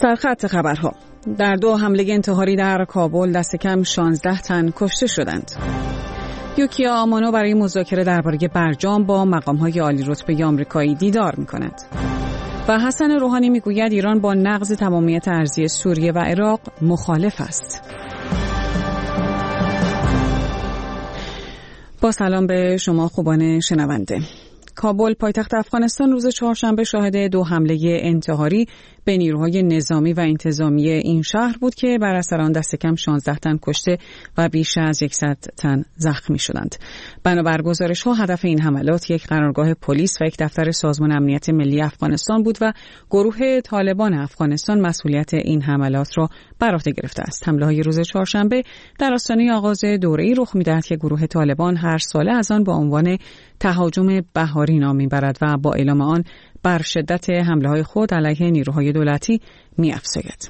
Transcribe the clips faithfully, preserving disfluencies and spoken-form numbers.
سرخط خبرها. در دو حمله انتحاری در کابل دست کم شانزده تن کشته شدند. یوکیا آمانو برای مذاکره درباره برجام با مقام‌های عالی‌رتبه آمریکایی دیدار می‌کند. و حسن روحانی میگوید ایران با نقض تمامیت ارضی سوریه و عراق مخالف است. با سلام به شما خوبان شنونده. کابل پایتخت افغانستان روز چهارشنبه شاهد دو حمله انتحاری به نیروهای نظامی و انتظامی این شهر بود که بر اثر آن دست کم شانزده تن کشته و بیش از صد تن زخمی شدند. بنابر گزارش‌ها هدف این حملات یک قرارگاه پلیس و یک دفتر سازمان امنیت ملی افغانستان بود و گروه طالبان افغانستان مسئولیت این حملات را بر عهده گرفته است. حمله‌های روز چهارشنبه در آستانه آغاز دوره‌ای رخ می‌دهد که گروه طالبان هر ساله از آن با عنوان تهاجم بهاری نام می‌برد و با اعلام آن بر شدت حمله‌های خود علیه نیروهای دولتی می‌افزاید.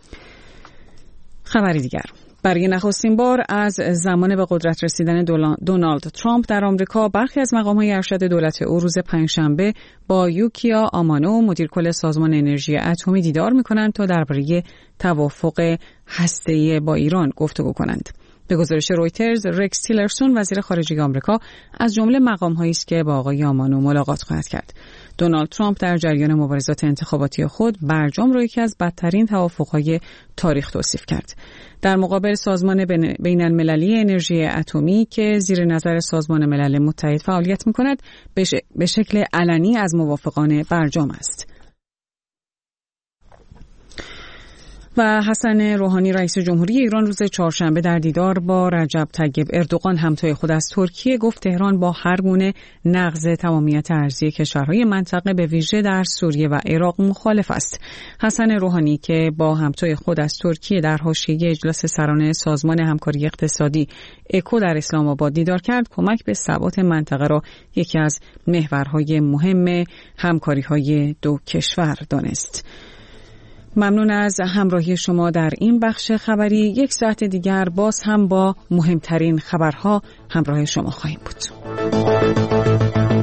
خبری دیگر: برای نخستین بار از زمان به قدرت رسیدن دونالد ترامپ در آمریکا برخی از مقام‌های ارشد دولت او روز پنجشنبه با یوکیا آمانو مدیر کل سازمان انرژی اتمی دیدار می‌کنند تا درباره توافق هسته‌ای با ایران گفتگو کنند. به گزارش رویترز، رکس تیلرسون وزیر خارجه آمریکا از جمله مقام‌هایی است که با آقای آمانو ملاقات خواهد کرد. دونالد ترامپ در جریان مبارزات انتخاباتی خود برجام را یکی از بدترین توافق‌های تاریخ توصیف کرد. در مقابل سازمان بین‌المللی انرژی اتمی که زیر نظر سازمان ملل متحد فعالیت می‌کند، به شکل علنی از موافقان برجام است. و حسن روحانی رئیس جمهوری ایران روز چهارشنبه در دیدار با رجب طیب اردوغان همتای خود از ترکیه گفت تهران با هر گونه نقض تمامیت ارضی کشورهای منطقه به ویژه در سوریه و عراق مخالف است. حسن روحانی که با همتای خود از ترکیه در حاشیه اجلاس سران سازمان همکاری اقتصادی اکو در اسلام آباد دیدار کرد، کمک به ثبات منطقه را یکی از محورهای مهم همکاری‌های دو کشور دانست. ممنون از همراهی شما در این بخش خبری. یک ساعت دیگر باز هم با مهمترین خبرها همراه شما خواهیم بود.